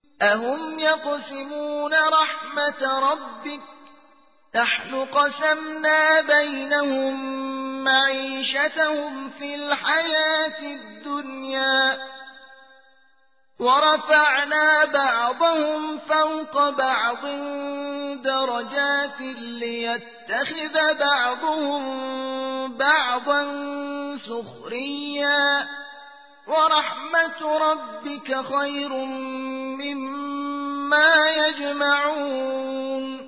أهم يقسمون رحمة ربك نحن قسمنا بينهم معيشتهم في الحياة الدنيا ورفعنا بعضهم فوق بعض درجات ليتخذ بعضهم بعضا سخريا ورحمة ربك خير مما يجمعون